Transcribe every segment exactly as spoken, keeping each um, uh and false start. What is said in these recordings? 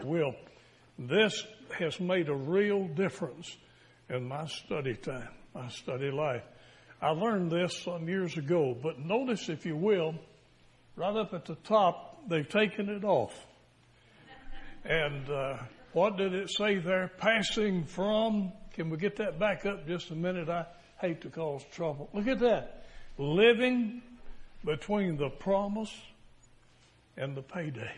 Will, this has made a real difference in my study time, my study life. I learned this some years ago, but notice, if you will, right up at the top, they've taken it off. And uh, what did it say there? Passing from, can we get that back up just a minute? I hate to cause trouble. Look at that. Living between the promise and the payday.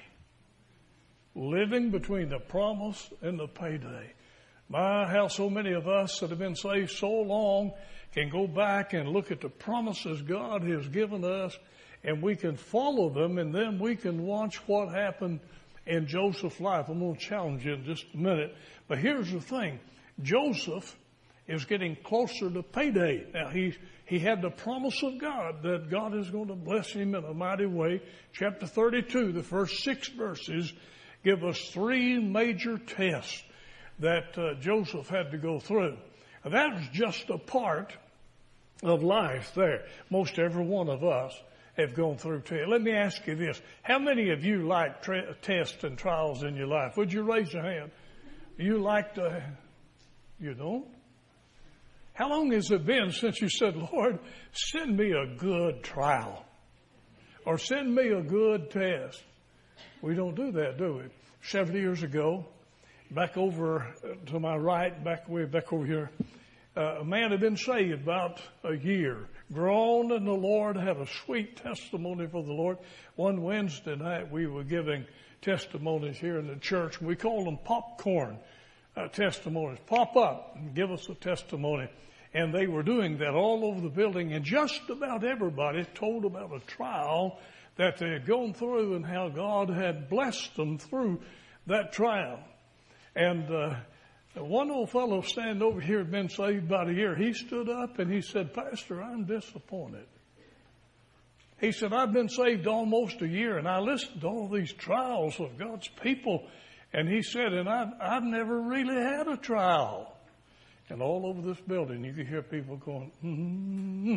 Living between the promise and the payday. My, how so many of us that have been saved so long can go back and look at the promises God has given us, and we can follow them, and then we can watch what happened in Joseph's life. I'm going to challenge you in just a minute. But here's the thing. Joseph is getting closer to payday. Now, he, he had the promise of God that God is going to bless him in a mighty way. Chapter thirty-two, the first six verses, give us three major tests that uh, Joseph had to go through. And that was just a part of life there. Most every one of us have gone through tests. Let me ask you this. How many of you like tra- tests and trials in your life? Would you raise your hand? You like to, you don't? How long has it been since you said, Lord, send me a good trial? Or send me a good test? We don't do that, do we? Several years ago, back over to my right, back way back over here, uh, a man had been saved about a year, grown in the Lord, had a sweet testimony for the Lord. One Wednesday night, we were giving testimonies here in the church. We called them popcorn uh, testimonies. Pop up and give us a testimony. And they were doing that all over the building, and just about everybody told about a trial that they had gone through and how God had blessed them through that trial. And uh, one old fellow standing over here had been saved about a year. He stood up and he said, Pastor, I'm disappointed. He said, I've been saved almost a year, and I listened to all these trials of God's people. And he said, and I've, I've never really had a trial. And all over this building, you could hear people going, mm-hmm.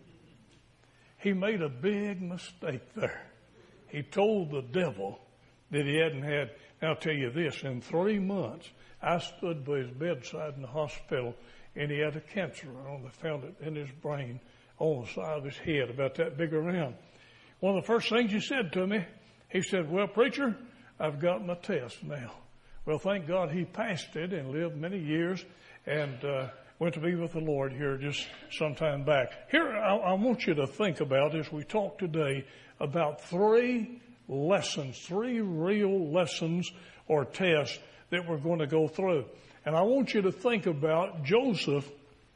He made a big mistake there. He told the devil that he hadn't had. Now, I'll tell you this, in three months, I stood by his bedside in the hospital, and he had a cancer. They found it in his brain on the side of his head, about that big around. One of the first things he said to me, he said, well, preacher, I've got my test now. Well, thank God he passed it and lived many years, and uh, went to be with the Lord here just some time back. Here, I, I want you to think about, as we talk today, about three lessons, three real lessons or tests that we're going to go through. And I want you to think about Joseph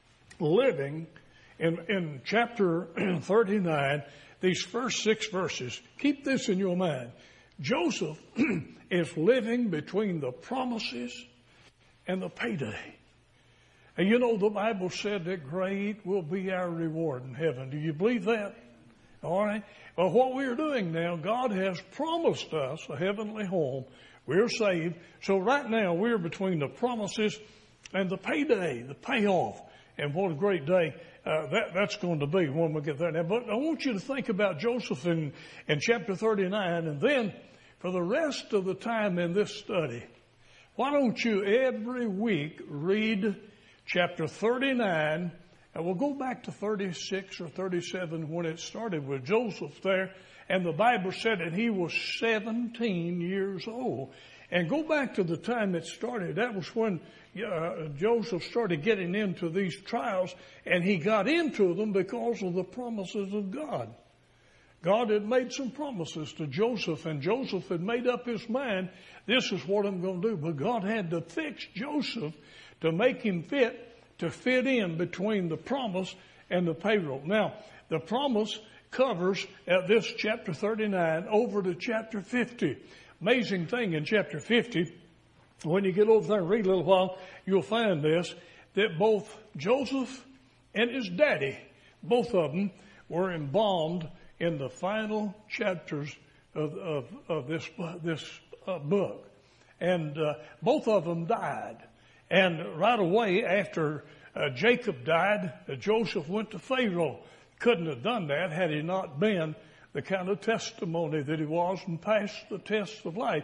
living in, in chapter thirty-nine, these first six verses. Keep this in your mind. Joseph is living between the promises and the payday. And you know, the Bible said that great will be our reward in heaven. Do you believe that? All right. Well, what we're doing now, God has promised us a heavenly home. We're saved. So right now, we're between the promises and the payday, the payoff. And what a great day uh, that, that's going to be when we get there. Now, but I want you to think about Joseph in, in chapter thirty-nine. And then, for the rest of the time in this study, why don't you every week read chapter thirty-nine, and we'll go back to thirty-six or thirty-seven when it started with Joseph there. And the Bible said that he was seventeen years old. And go back to the time it started. That was when uh, Joseph started getting into these trials, and he got into them because of the promises of God. God had made some promises to Joseph, and Joseph had made up his mind, this is what I'm going to do. But God had to fix Joseph to make him fit, to fit in between the promise and the payroll. Now, the promise covers at this chapter thirty-nine over to chapter fifty. Amazing thing in chapter fifty, when you get over there and read a little while, you'll find this, that both Joseph and his daddy, both of them, were embalmed in the final chapters of, of, of this, this uh, book. And uh, both of them died. And right away after uh, Jacob died, uh, Joseph went to Pharaoh. Couldn't have done that had he not been the kind of testimony that he was and passed the test of life.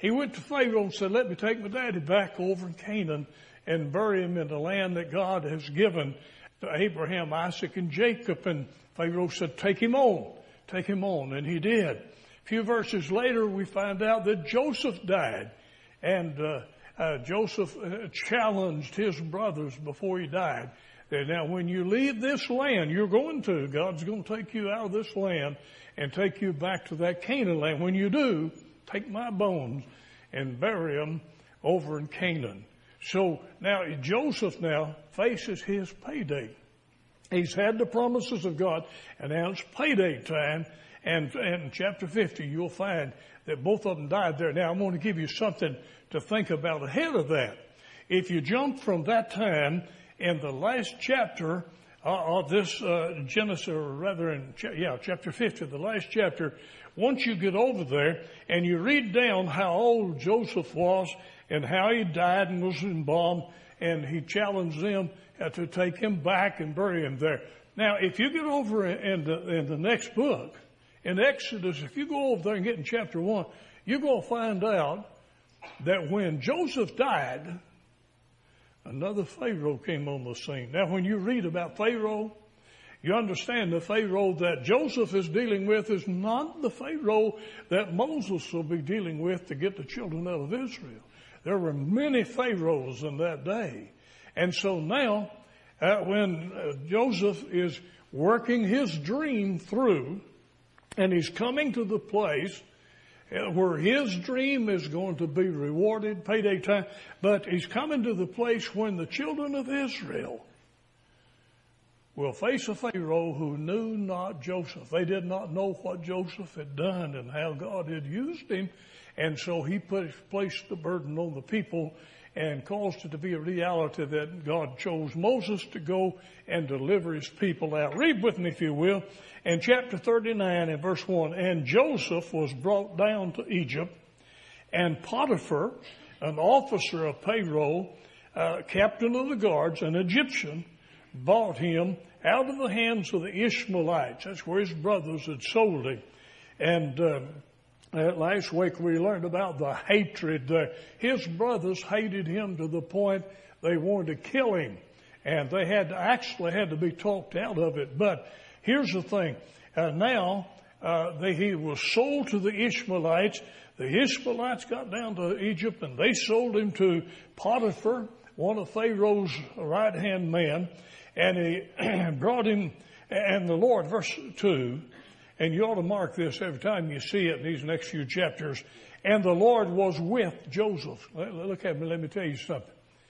He went to Pharaoh and said, let me take my daddy back over in Canaan and bury him in the land that God has given to Abraham, Isaac, and Jacob. And Pharaoh said, take him on, take him on. And he did. A few verses later, we find out that Joseph died. And uh, uh, Joseph uh, challenged his brothers before he died. That now when you leave this land, you're going to, God's going to take you out of this land and take you back to that Canaan land. When you do, take my bones and bury them over in Canaan. So now Joseph now faces his payday. He's had the promises of God, and now it's payday time. And in chapter fifty, you'll find that both of them died there. Now I'm going to give you something to think about ahead of that. If you jump from that time in the last chapter uh, of this uh, Genesis, or rather in yeah chapter fifty, the last chapter, once you get over there and you read down how old Joseph was and how he died and was embalmed, and he challenged them to take him back and bury him there. Now, if you get over in the, in the next book, in Exodus, if you go over there and get in chapter one, you're going to find out that when Joseph died, another Pharaoh came on the scene. Now, when you read about Pharaoh, you understand the Pharaoh that Joseph is dealing with is not the Pharaoh that Moses will be dealing with to get the children out of Israel. There were many Pharaohs in that day. And so now, uh, when uh, Joseph is working his dream through, and he's coming to the place uh, where his dream is going to be rewarded, payday time, but he's coming to the place when the children of Israel will face a Pharaoh who knew not Joseph. They did not know what Joseph had done and how God had used him. And so he put, placed the burden on the people and caused it to be a reality that God chose Moses to go and deliver his people out. Read with me, if you will, in chapter thirty-nine and verse one. And Joseph was brought down to Egypt, and Potiphar, an officer of Pharaoh, uh, captain of the guards, an Egyptian, bought him out of the hands of the Ishmaelites. That's where his brothers had sold him. And uh, last week we learned about the hatred there. His brothers hated him to the point they wanted to kill him. And they had to, actually had to be talked out of it. But here's the thing. Uh, now, uh, they, he was sold to the Ishmaelites. The Ishmaelites got down to Egypt and they sold him to Potiphar, one of Pharaoh's right-hand men. And he brought him, and the Lord, verse two, and you ought to mark this every time you see it in these next few chapters. And the Lord was with Joseph. Look at me, let me tell you something.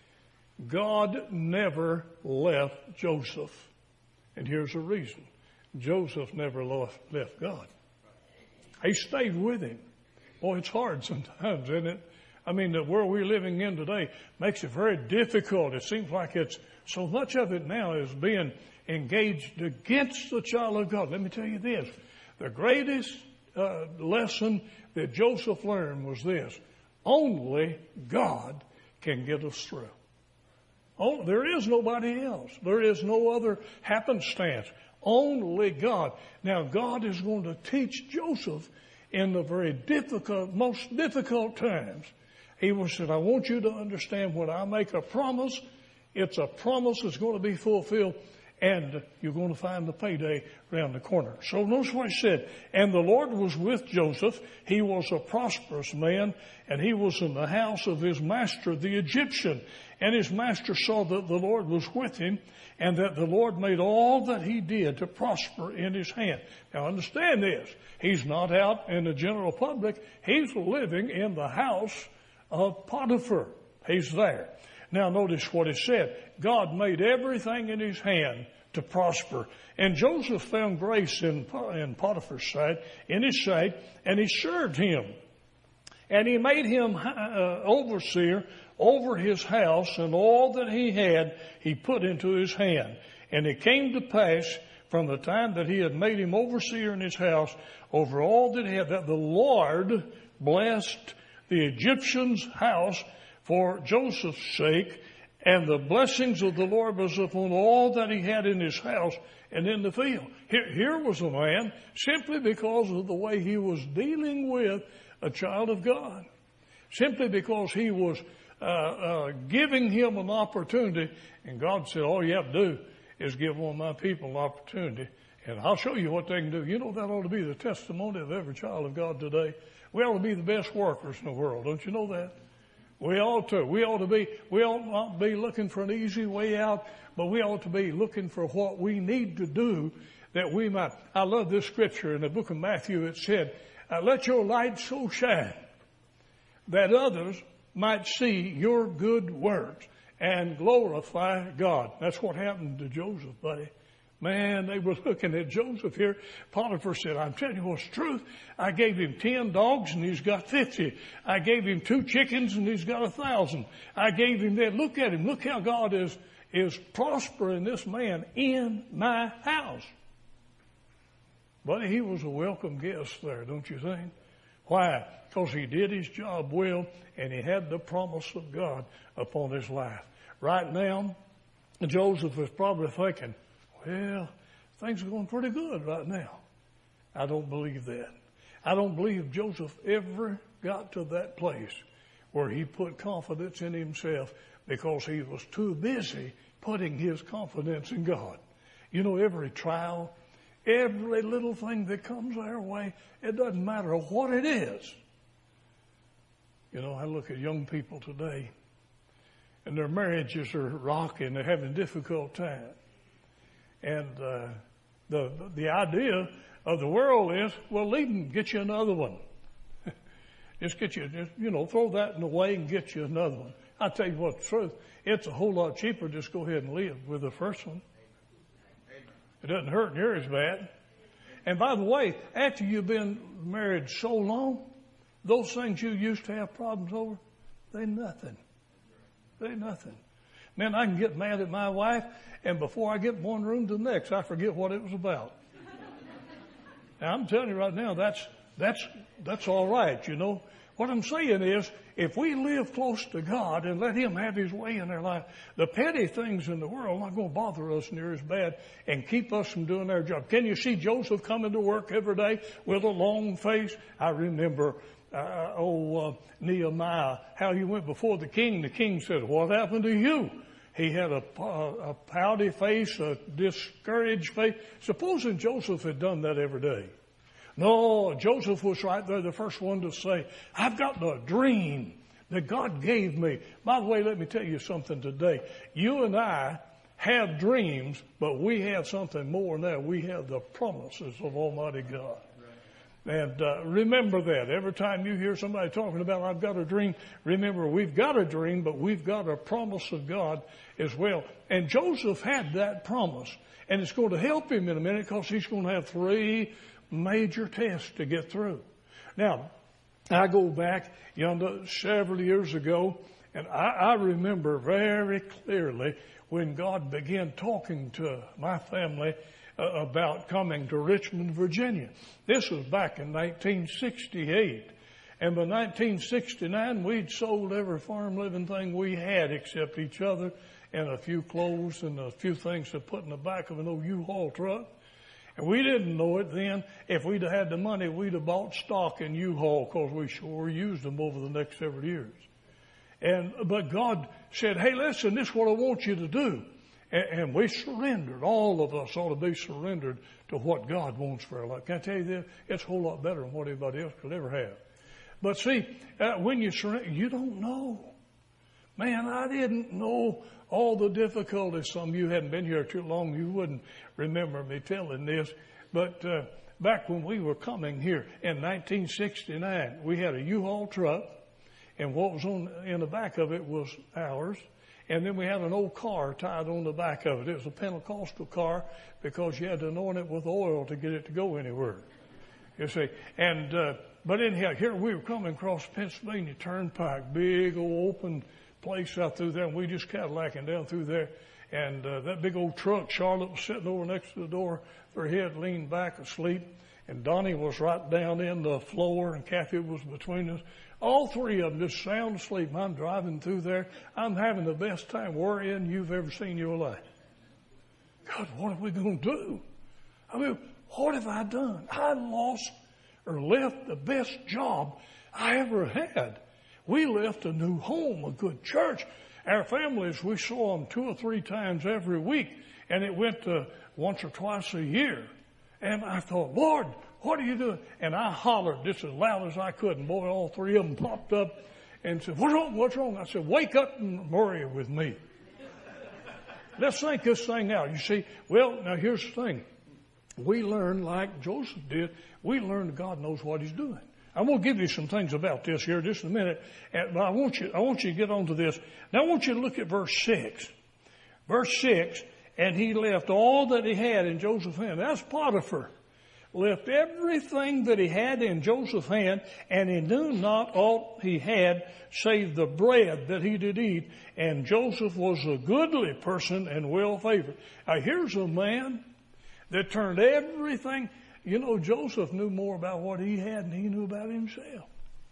God never left Joseph. And here's the reason. Joseph never left, left God. He stayed with him. Boy, it's hard sometimes, isn't it? I mean, the world we're living in today makes it very difficult. It seems like it's so much of it now is being engaged against the child of God. Let me tell you this. The greatest uh, lesson that Joseph learned was this. Only God can get us through. Oh, there is nobody else. There is no other happenstance. Only God. Now, God is going to teach Joseph in the very difficult, most difficult times. He said, I want you to understand when I make a promise, it's a promise that's going to be fulfilled, and you're going to find the payday around the corner. So notice what he said. And the Lord was with Joseph. He was a prosperous man, and he was in the house of his master, the Egyptian. And his master saw that the Lord was with him, and that the Lord made all that he did to prosper in his hand. Now understand this. He's not out in the general public. He's living in the house of Potiphar. He's there. Now notice what it said. God made everything in his hand to prosper. And Joseph found grace in, in Potiphar's sight, in his sight, and he served him. And he made him uh, overseer over his house, and all that he had he put into his hand. And it came to pass from the time that he had made him overseer in his house over all that he had, that the Lord blessed the Egyptian's house for Joseph's sake, and the blessings of the Lord was upon all that he had in his house and in the field. Here, here was a man, simply because of the way he was dealing with a child of God. simply because he was uh, uh, giving him an opportunity. And God said, all you have to do is give one of my people an opportunity, and I'll show you what they can do. You know, that ought to be the testimony of every child of God today. We ought to be the best workers in the world. Don't you know that? We ought to. We ought to be, we ought not be looking for an easy way out, but we ought to be looking for what we need to do that we might. I love this scripture in the book of Matthew. It said, uh, let your light so shine that others might see your good works and glorify God. That's what happened to Joseph, buddy. Man, they were looking at Joseph here. Potiphar said, I'm telling you what's truth. I gave him ten dogs and he's got fifty. I gave him two chickens and he's got a thousand. I gave him that. Look at him. Look how God is, is prospering this man in my house. But he was a welcome guest there, don't you think? Why? Because he did his job well and he had the promise of God upon his life. Right now, Joseph is probably thinking, well, things are going pretty good right now. I don't believe that. I don't believe Joseph ever got to that place where he put confidence in himself because he was too busy putting his confidence in God. You know, every trial, every little thing that comes our way, it doesn't matter what it is. You know, I look at young people today, and their marriages are rocking. They're having a difficult time. And uh, the the idea of the world is, well, leave them, get you another one. Just get you, just, you know, throw that in the way and get you another one. I tell you what, the truth, it's a whole lot cheaper just go ahead and live with the first one. It doesn't hurt near as bad. And by the way, after you've been married so long, those things you used to have problems over, they're nothing. They're nothing. Man, I can get mad at my wife, and before I get from one room to the next, I forget what it was about. Now, I'm telling you right now, that's that's that's all right, you know. What I'm saying is, if we live close to God and let Him have His way in our life, the petty things in the world are not going to bother us near as bad and keep us from doing our job. Can you see Joseph coming to work every day with a long face? I remember, uh, oh, uh, Nehemiah, how he went before the king. The king said, what happened to you? He had a, a pouty face, a discouraged face. Supposing Joseph had done that every day. No, Joseph was right there, the first one to say, I've got the dream that God gave me. By the way, let me tell you something today. You and I have dreams, but we have something more than that. We have the promises of Almighty God. And uh, remember that. Every time you hear somebody talking about, I've got a dream, remember, we've got a dream, but we've got a promise of God as well. And Joseph had that promise. And it's going to help him in a minute because he's going to have three major tests to get through. Now, I go back, you know, several years ago, and I, I remember very clearly when God began talking to my family uh, about coming to Richmond, Virginia. This was back in nineteen sixty-eight. And by nineteen sixty-nine, we'd sold every farm living thing we had except each other and a few clothes and a few things to put in the back of an old U-Haul truck. And we didn't know it then. If we'd have had the money, we'd have bought stock in U-Haul because we sure used them over the next several years. And, but God said, hey, listen, this is what I want you to do. And, and we surrendered. All of us ought to be surrendered to what God wants for our life. Can I tell you this? It's a whole lot better than what anybody else could ever have. But see, uh, when you surrender, you don't know. Man, I didn't know all the difficulties. Some of you hadn't been here too long. You wouldn't remember me telling this. But uh, back when we were coming here in nineteen sixty-nine, we had a U-Haul truck. And what was on in the back of it was ours. And then we had an old car tied on the back of it. It was a Pentecostal car because you had to anoint it with oil to get it to go anywhere. You see. And, uh, but anyhow, here we were coming across Pennsylvania Turnpike, big old open place out through there, and we just Cadillacing down through there. And uh, that big old truck, Charlotte was sitting over next to the door, her head leaned back asleep. And Donnie was right down in the floor, and Kathy was between us. All three of them just sound asleep. I'm driving through there. I'm having the best time worrying you've ever seen in your life. God, what are we going to do? I mean, what have I done? I lost or left the best job I ever had. We left a new home, a good church. Our families, we saw them two or three times every week, and it went to once or twice a year. And I thought, Lord, what are you doing? And I hollered just as loud as I could, and boy, all three of them popped up and said, what's wrong, what's wrong? I said, wake up and worry with me. Let's think this thing out. You see, well, now here's the thing. We learn like Joseph did. We learn that God knows what he's doing. I'm going to give you some things about this here just in a minute, but I want you, I want you to get on to this. Now I want you to look at verse six. Verse six, and he left all that he had in Joseph's hand. That's Potiphar. Left everything that he had in Joseph's hand, and he knew not aught he had save the bread that he did eat. And Joseph was a goodly person and well favored. Now here's a man that turned everything. You know, Joseph knew more about what he had than he knew about himself.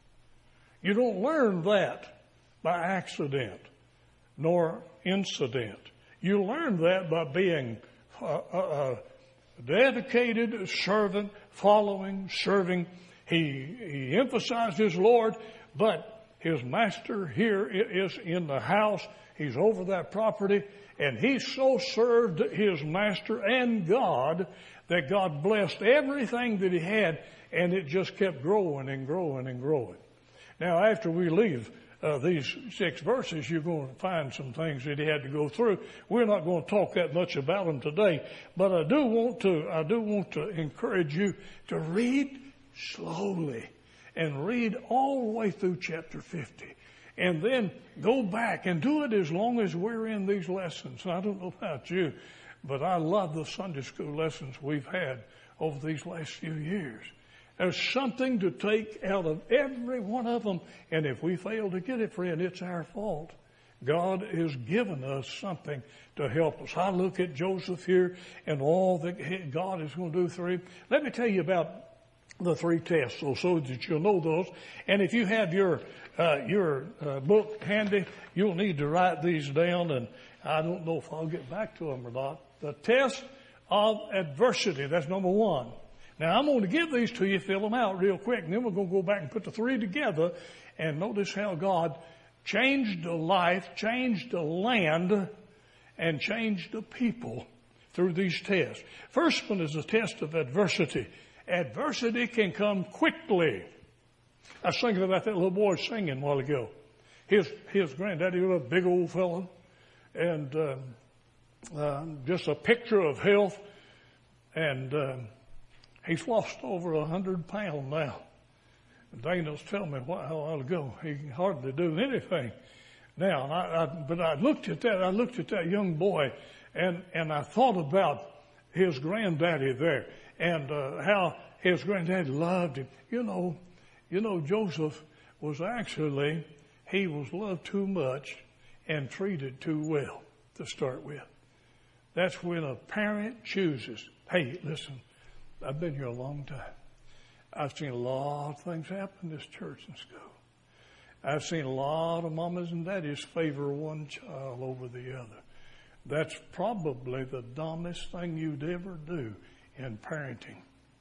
You don't learn that by accident nor incident. You learn that by being a, a, a dedicated servant, following, serving. He, he emphasized his Lord, but his master here is in the house. He's over that property, and he so served his master and God that God blessed everything that he had, and it just kept growing and growing and growing. Now, after we leave uh, these six verses, you're going to find some things that he had to go through. We're not going to talk that much about them today, but I do want to, I do want to encourage you to read slowly and read all the way through chapter fifty. And then go back and do it as long as we're in these lessons. I don't know about you, but I love the Sunday school lessons we've had over these last few years. There's something to take out of every one of them. And if we fail to get it, friend, it's our fault. God has given us something to help us. I look at Joseph here and all that God is going to do through him. Let me tell you about the three tests, so, so that you'll know those. And if you have your uh, your uh, book handy, you'll need to write these down. And I don't know if I'll get back to them or not. The test of adversity, that's number one. Now, I'm going to give these to you, fill them out real quick, and then we're going to go back and put the three together and notice how God changed a life, changed a land, and changed a people through these tests. First one is the test of adversity. Adversity can come quickly. I was thinking about that little boy singing a while ago. His, his granddaddy was a big old fellow, and uh, uh, just a picture of health, and uh, he's lost over a hundred pounds now. Dana's telling me a while ago he can hardly do anything now. I, I, but I looked at that. I looked at that young boy, and and I thought about his granddaddy there, and uh, how his granddaddy loved him. You know, you know, Joseph was actually he was loved too much and treated too well to start with. That's when a parent chooses. Hey, listen, I've been here a long time. I've seen a lot of things happen in this church and school. I've seen a lot of mamas and daddies favor one child over the other. That's probably the dumbest thing you'd ever do in parenting.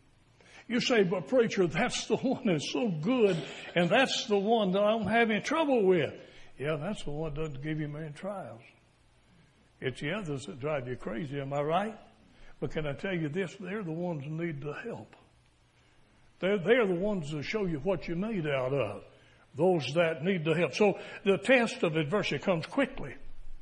You say, but preacher, that's the one that's so good, and that's the one that I don't have any trouble with. Yeah, that's the one that doesn't give you many trials. It's the others that drive you crazy, am I right? But can I tell you this? They're the ones who need the help. They're, they're the ones that show you what you're made out of. Those that need the help. So the test of adversity comes quickly.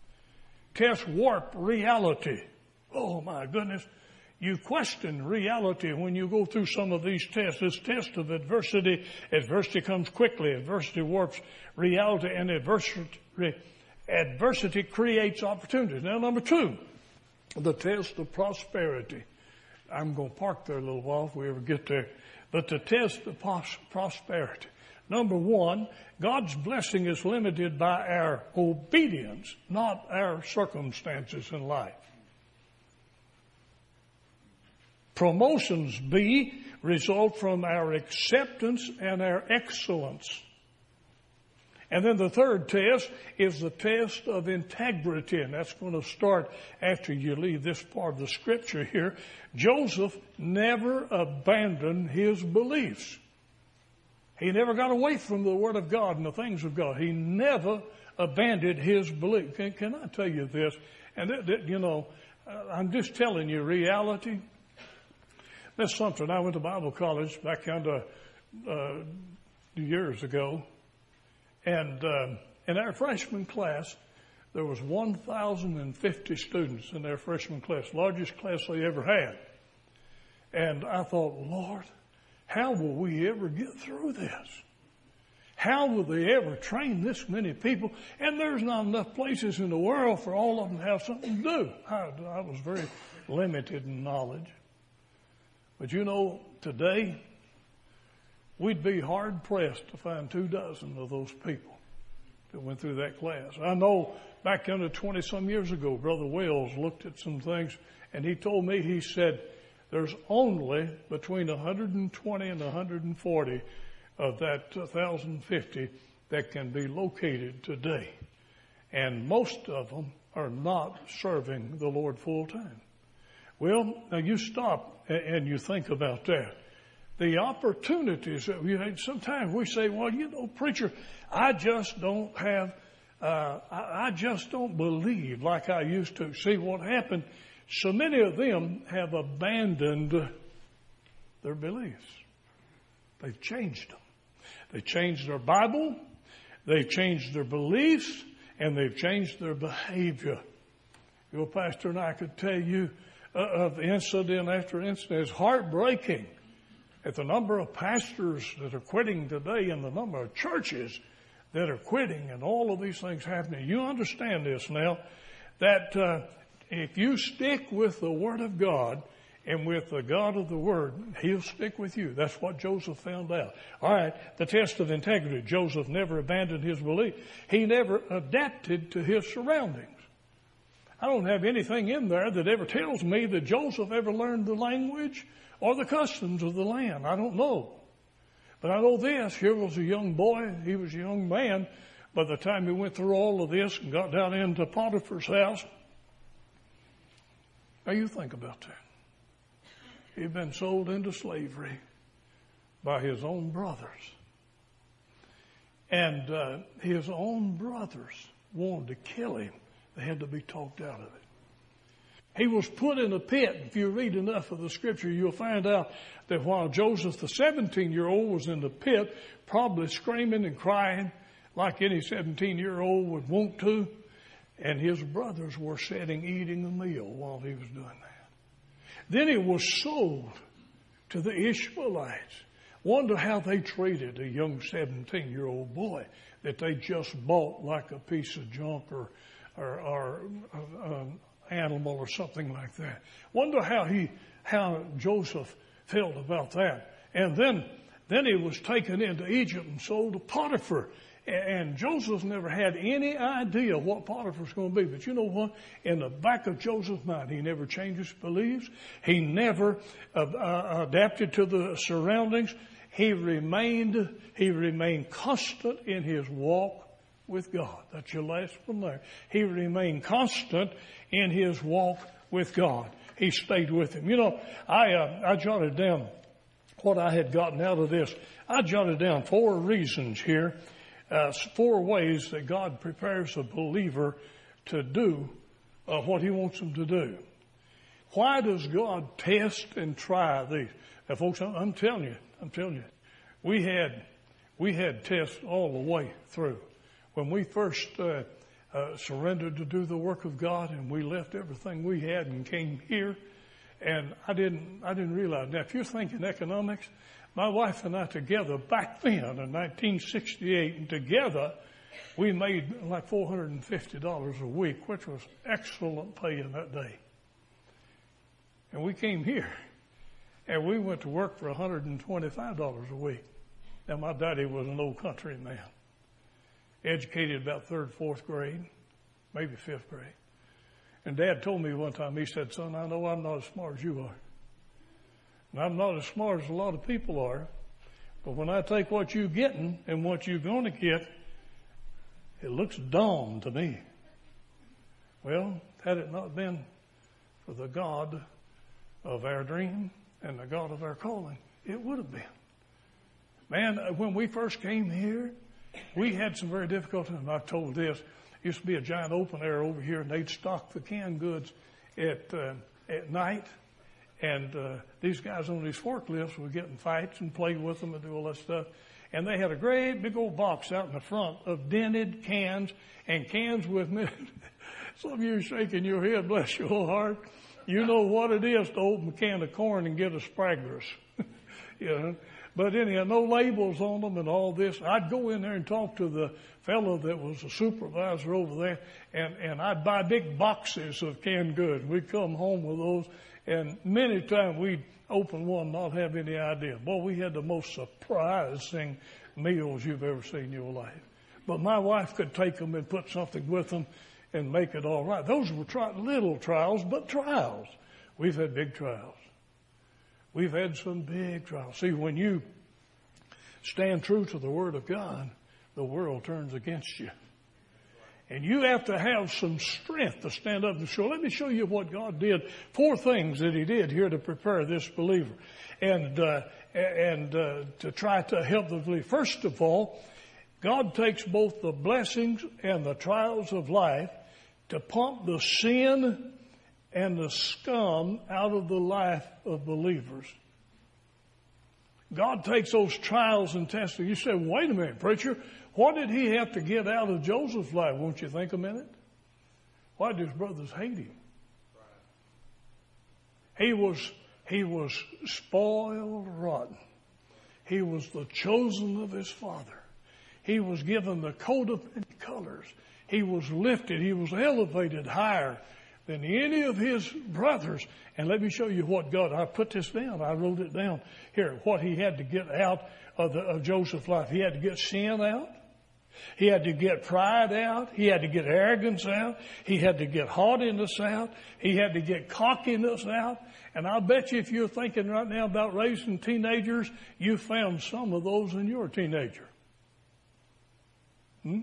Tests warp reality. Oh my goodness. You question reality when you go through some of these tests. This test of adversity, adversity comes quickly. Adversity warps reality, and adversity, adversity creates opportunities. Now, number two, the test of prosperity. I'm going to park there a little while if we ever get there. But the test of prosperity. Number one, God's blessing is limited by our obedience, not our circumstances in life. Promotions, B, result from our acceptance and our excellence. And then the third test is the test of integrity, and that's going to start after you leave this part of the scripture here. Joseph never abandoned his beliefs. He never got away from the Word of God and the things of God. He never abandoned his belief. Can, can I tell you this? And, that, that, you know, I'm just telling you reality. That's something. I went to Bible college back under uh, years ago. And uh, in our freshman class, there was one thousand fifty students in their freshman class, largest class they ever had. And I thought, Lord, how will we ever get through this? How will they ever train this many people? And there's not enough places in the world for all of them to have something to do. I, I was very limited in knowledge. But you know, today, we'd be hard pressed to find two dozen of those people that went through that class. I know back under twenty some years ago, Brother Wells looked at some things and he told me, he said, there's only between one hundred twenty and one hundred forty of that one thousand fifty that can be located today. And most of them are not serving the Lord full time. Well, now you stop and you think about that. The opportunities that we had, sometimes we say, well, you know, preacher, I just don't have, uh, I, I just don't believe like I used to. See what happened? So many of them have abandoned their beliefs. They've changed them. They changed their Bible, they've changed their beliefs, and they've changed their behavior. Your pastor and I could tell you uh, of incident after incident. It's heartbreaking at the number of pastors that are quitting today and the number of churches that are quitting and all of these things happening. You understand this now, that uh, if you stick with the Word of God and with the God of the Word, He'll stick with you. That's what Joseph found out. All right, the test of integrity. Joseph never abandoned his belief. He never adapted to his surroundings. I don't have anything in there that ever tells me that Joseph ever learned the language or the customs of the land. I don't know. But I know this. Here was a young boy. He was a young man. By the time he went through all of this and got down into Potiphar's house, now you think about that. He'd been sold into slavery by his own brothers. And uh, his own brothers wanted to kill him. They had to be talked out of it. He was put in a pit. If you read enough of the scripture, you'll find out that while Joseph, the seventeen-year-old, was in the pit, probably screaming and crying like any seventeen-year-old would want to, and his brothers were sitting eating a meal while he was doing that. Then he was sold to the Ishmaelites. Wonder how they treated a young seventeen-year-old boy that they just bought like a piece of junk or, or, or an animal or something like that. Wonder how he, how Joseph felt about that. And then, then he was taken into Egypt and sold to Potiphar. And Joseph never had any idea what Potiphar was going to be. But you know what? In the back of Joseph's mind, he never changed his beliefs. He never uh, uh, adapted to the surroundings. He remained, he remained constant in his walk with God. That's your last one there. He remained constant in his walk with God. He stayed with him. You know, I, uh, I jotted down what I had gotten out of this. I jotted down four reasons here. Uh, four ways that God prepares a believer to do uh, what He wants them to do. Why does God test and try these? Now, folks, I'm, I'm telling you, I'm telling you, we had we had tests all the way through. When we first uh, uh, surrendered to do the work of God, and we left everything we had and came here, and I didn't I didn't realize. Now, if you're thinking economics, my wife and I together back then in nineteen sixty-eight, and together we made like four hundred fifty dollars a week, which was excellent pay in that day. And we came here and we went to work for one hundred twenty-five dollars a week. Now my daddy was an old country man, educated about third, fourth grade, maybe fifth grade. And Dad told me one time, he said, son, I know I'm not as smart as you are. And I'm not as smart as a lot of people are, but when I take what you're getting and what you're going to get, it looks dumb to me. Well, had it not been for the God of our dream and the God of our calling, it would have been. Man, when we first came here, we had some very difficult times. I've told this. Used to be a giant open air over here, and they'd stock the canned goods at uh, at night. And uh, these guys on these forklifts would get in fights and play with them and do all that stuff. And they had a great big old box out in the front of dented cans and cans with me. Some of you are shaking your head, bless your heart. You know what it is to open a can of corn and get a Spraggers. You know. But anyhow, no labels on them and all this. I'd go in there and talk to the fellow that was a supervisor over there, and, and I'd buy big boxes of canned goods. We'd come home with those, and many times we'd open one and not have any idea. Boy, we had the most surprising meals you've ever seen in your life. But my wife could take them and put something with them and make it all right. Those were tri- little trials, but trials. We've had big trials. We've had some big trials. See, when you stand true to the Word of God, the world turns against you. And you have to have some strength to stand up and show. Let me show you what God did. Four things that He did here to prepare this believer and uh, and uh, to try to help the believer. First of all, God takes both the blessings and the trials of life to pump the sin and the scum out of the life of believers. God takes those trials and tests. You say, wait a minute, preacher, what did he have to get out of Joseph's life? Won't you think a minute? Why did his brothers hate him? He was, he was spoiled rotten. He was the chosen of his father. He was given the coat of many colors. He was lifted. He was elevated higher than any of his brothers. And let me show you what God, I put this down. I wrote it down here, what he had to get out of, the, of Joseph's life. He had to get sin out. He had to get pride out. He had to get arrogance out. He had to get haughtiness out. He had to get cockiness out. And I'll bet you if you're thinking right now about raising teenagers, you found some of those in your teenager. Hmm?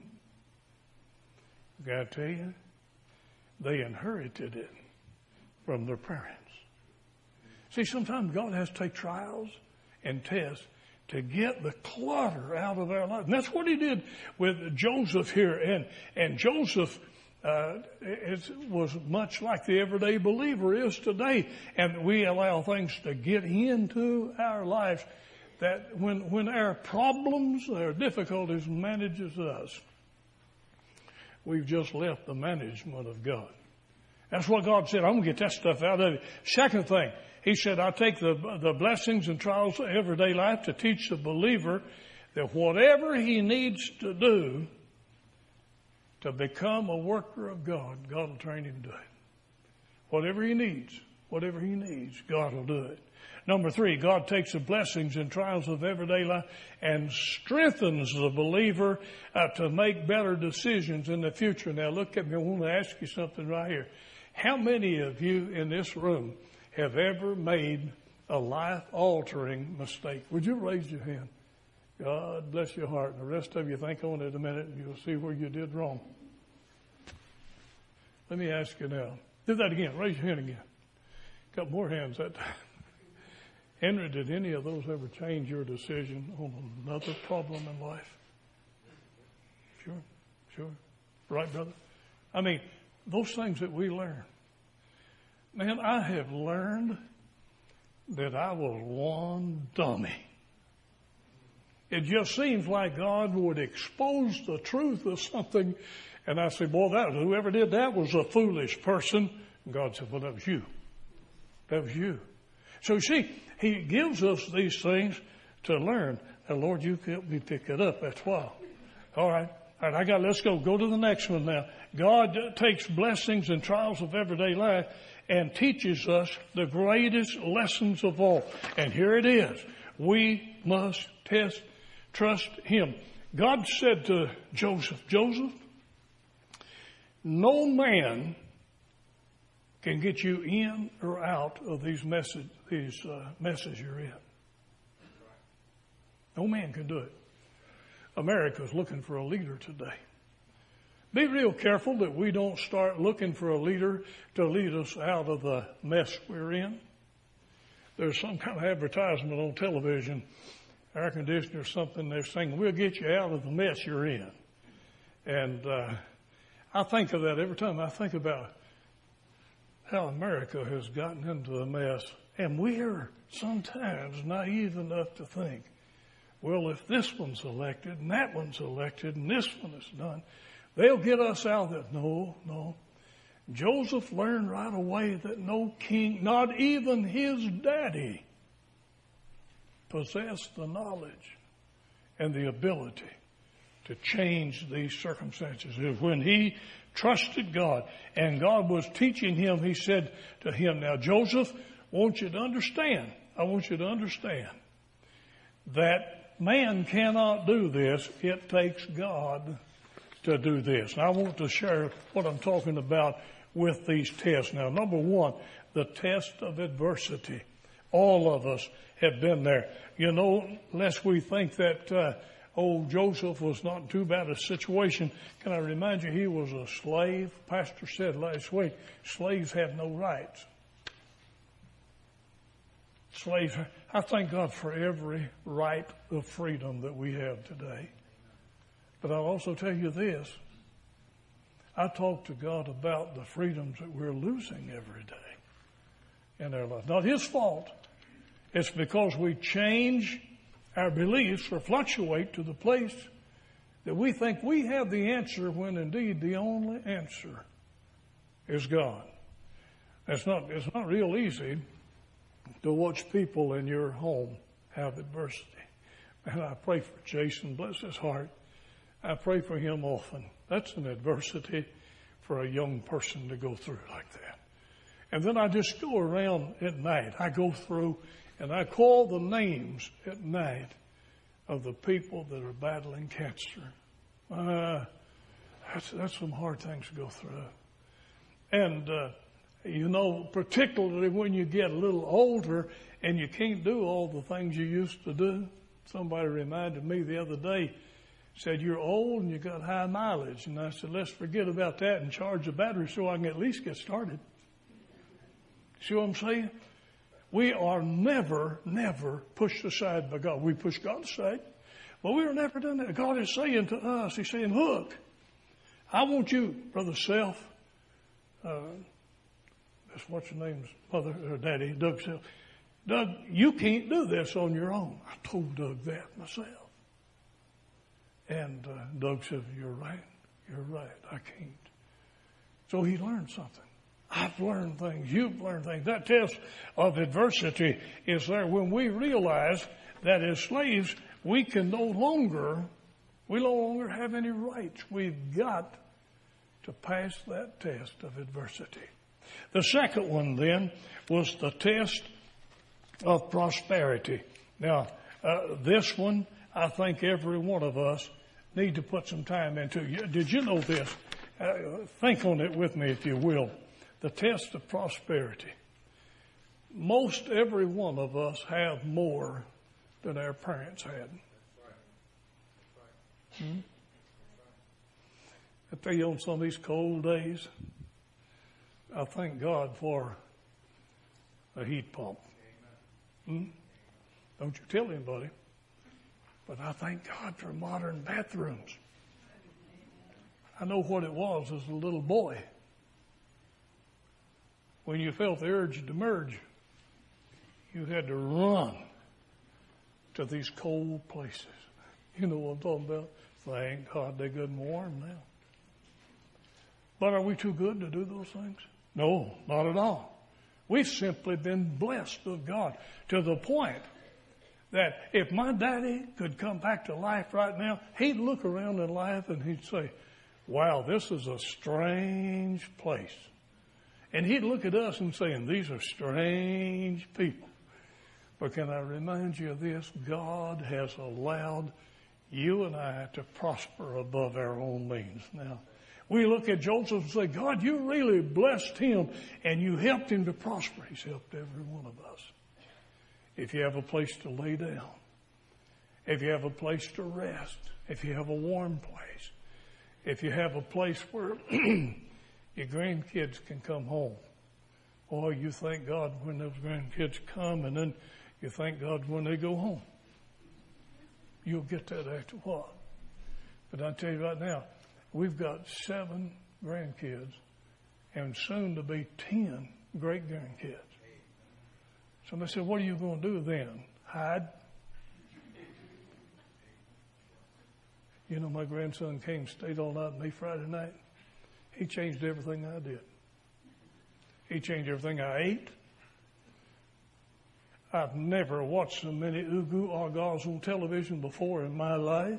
I gotta tell you, they inherited it from their parents. See, sometimes God has to take trials and tests to get the clutter out of our lives. And that's what he did with Joseph here. And, and Joseph uh, is, was much like the everyday believer is today. And we allow things to get into our lives that when, when our problems, our difficulties manages us, we've just left the management of God. That's what God said. I'm going to get that stuff out of you. Second thing, he said, I take the, the blessings and trials of everyday life to teach the believer that whatever he needs to do to become a worker of God, God will train him to do it. Whatever he needs, whatever he needs, God will do it. Number three, God takes the blessings and trials of everyday life and strengthens the believer uh, to make better decisions in the future. Now look at me, I want to ask you something right here. How many of you in this room have ever made a life-altering mistake? Would you raise your hand? God bless your heart. And the rest of you think on it a minute and you'll see where you did wrong. Let me ask you now. Do that again. Raise your hand again. Got more hands that time. Henry, did any of those ever change your decision on another problem in life? Sure, sure. Right, brother? I mean, those things that we learn. Man, I have learned that I was one dummy. It just seems like God would expose the truth of something, and I say, boy, that whoever did that was a foolish person. And God said, well, that was you. That was you. So you see, he gives us these things to learn. Now, Lord, you help me pick it up. That's why. All right. All right, I got, let's go. Go to the next one now. God takes blessings and trials of everyday life and teaches us the greatest lessons of all. And here it is. We must test, trust him. God said to Joseph, Joseph, no man can get you in or out of these message, these uh, messes you're in. No man can do it. America's looking for a leader today. Be real careful that we don't start looking for a leader to lead us out of the mess we're in. There's some kind of advertisement on television air conditioner or something. They're saying, we'll get you out of the mess you're in. And uh, I think of that every time I think about how America has gotten into a mess. And we're sometimes naive enough to think, well, if this one's elected and that one's elected and this one is done, they'll get us out of it. No, no. Joseph learned right away that no king, not even his daddy, possessed the knowledge and the ability to change these circumstances. When he trusted God and God was teaching him, he said to him, now, Joseph, I want you to understand, I want you to understand that man cannot do this. It takes God to do this. And I want to share what I'm talking about with these tests. Now, number one, the test of adversity. All of us have been there. You know, lest we think that uh, old Joseph was not in too bad a situation, can I remind you he was a slave? Pastor said last week, slaves had no rights. Slaves, I thank God for every right of freedom that we have today. But I'll also tell you this. I talk to God about the freedoms that we're losing every day in our life. Not his fault. It's because we change our beliefs or fluctuate to the place that we think we have the answer when indeed the only answer is God. It's not, it's not real easy to watch people in your home have adversity. And I pray for Jason, bless his heart. I pray for him often. That's an adversity for a young person to go through like that. And then I just go around at night. I go through and I call the names at night of the people that are battling cancer. Uh, that's, that's some hard things to go through. And, uh, you know, particularly when you get a little older and you can't do all the things you used to do. Somebody reminded me the other day, said, you're old and you got high mileage. And I said, let's forget about that and charge the battery so I can at least get started. See what I'm saying? We are never, never pushed aside by God. We push God aside, but we are never done that. God is saying to us, he's saying, look, I want you, Brother Self, uh, that's what's your name's mother or daddy, Doug Self. Doug, you can't do this on your own. I told Doug that myself. And uh, Doug said, you're right. You're right. I can't. So he learned something. I've learned things. You've learned things. That test of adversity is there when we realize that as slaves, we can no longer, we no longer have any rights. We've got to pass that test of adversity. The second one then was the test of prosperity. Now, uh, this one, I think every one of us need to put some time into. Did you know this? Uh, think on it with me, if you will. The test of prosperity. Most every one of us have more than our parents had. Hmm? I tell you, on some of these cold days, I thank God for a heat pump. Hmm? Don't you tell anybody. But I thank God for modern bathrooms. I know what it was as a little boy. When you felt the urge to merge, you had to run to these cold places. You know what I'm talking about? Thank God they're good and warm now. But are we too good to do those things? No, not at all. We've simply been blessed of God to the point that if my daddy could come back to life right now, he'd look around in life and he'd say, wow, this is a strange place. And he'd look at us and say, these are strange people. But can I remind you of this? God has allowed you and I to prosper above our own means. Now, we look at Joseph and say, God, you really blessed him and you helped him to prosper. He's helped every one of us. If you have a place to lay down, if you have a place to rest, if you have a warm place, if you have a place where your grandkids can come home. Or you thank God when those grandkids come, and then you thank God when they go home. You'll get that after a while. But I tell you right now, we've got seven grandkids and soon to be ten great grandkids. Somebody said, what are you going to do then? Hide? You know, my grandson came, stayed all night with me Friday night. He changed everything I did. He changed everything I ate. I've never watched so many ugu argos on television before in my life.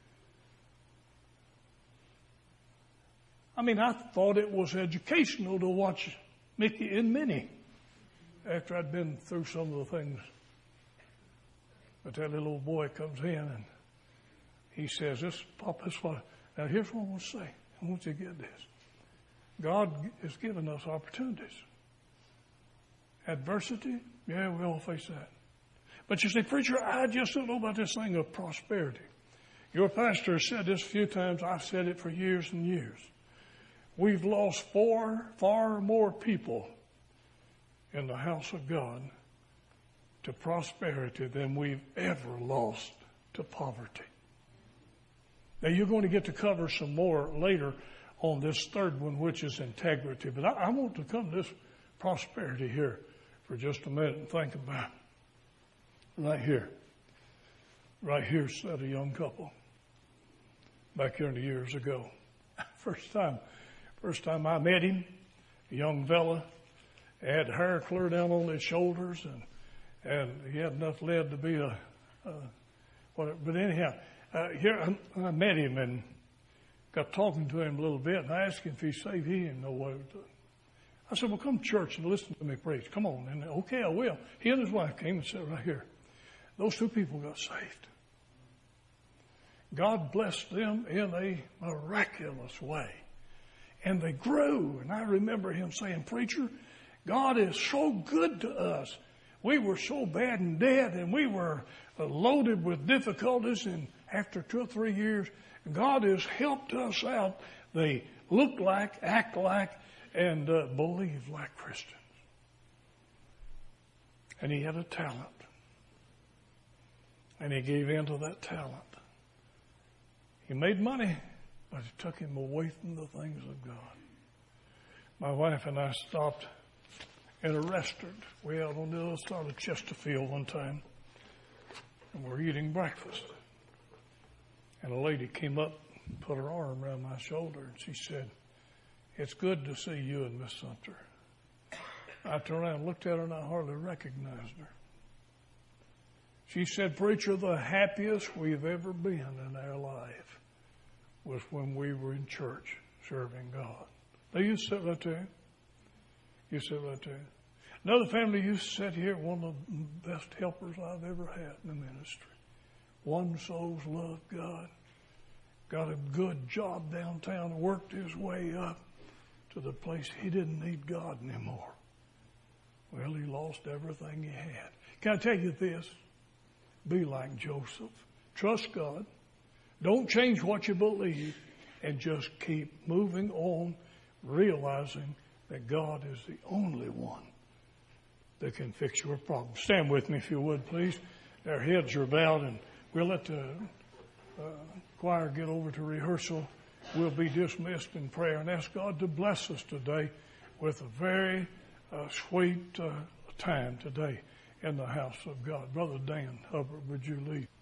I mean, I thought it was educational to watch Mickey and Minnie after I'd been through some of the things. But that little old boy comes in and he says, this, Pop, this what. Now, here's what I want to say. I want you to get this. God has given us opportunities. Adversity, yeah, we all face that. But you say, preacher, I just don't know about this thing of prosperity. Your pastor has said this a few times. I've said it for years and years. We've lost four, far more people in the house of God to prosperity than we've ever lost to poverty. Now, you're going to get to cover some more later on this third one, which is integrity. But I, I want to come to this prosperity here for just a minute and think about it. Right here. Right here sat a young couple back here years ago. First time, first time I met him, a young fella, had hair clear down on his shoulders, and and he had enough lead to be a, a whatever. But anyhow, uh, here I, I met him and got talking to him a little bit, and I asked him if he's saved. He didn't know what he was doing. I said, well, come to church and listen to me preach. Come on. And okay, I will. He and his wife came and sat right here. Those two people got saved. God blessed them in a miraculous way. And they grew. And I remember him saying, preacher, God is so good to us. We were so bad and dead, and we were loaded with difficulties. And after two or three years, God has helped us out. They look like, act like, and uh, believe like Christians. And he had a talent. And he gave in to that talent. He made money, but it took him away from the things of God. My wife and I stopped at a restaurant way out on the other side of Chesterfield one time. And we're eating breakfast. And a lady came up, put her arm around my shoulder, and she said, it's good to see you and Miss Sumter. I turned around and looked at her, and I hardly recognized her. She said, preacher, the happiest we've ever been in our life was when we were in church serving God. They used to sit right there. You sit right there. Another family used to sit here, one of the best helpers I've ever had in the ministry. One soul's loved God. Got a good job downtown, worked his way up to the place he didn't need God anymore. Well, he lost everything he had. Can I tell you this? Be like Joseph. Trust God. Don't change what you believe, and just keep moving on, realizing that God is the only one that can fix your problem. Stand with me if you would, please. Our heads are bowed, and we'll let the uh, choir get over to rehearsal. We'll be dismissed in prayer and ask God to bless us today with a very uh, sweet uh, time today in the house of God. Brother Dan Hubbard, would you lead?